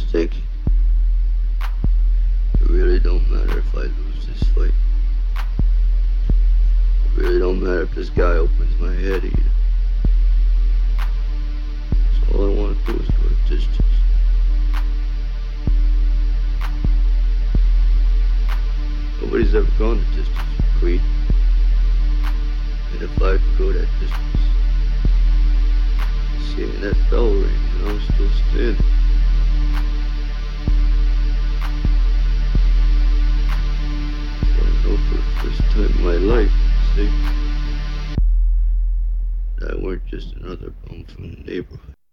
thinking, it really don't matter if I lose this fight. It really don't matter if this guy opens my head either. 'Cause all I want to do is go the distance. Nobody's ever gone the distance with Creed. And if I could go that distance, seeing that bell ring and I was still standing. But I know for the first time in my life, see, that I weren't just another bum from the neighborhood.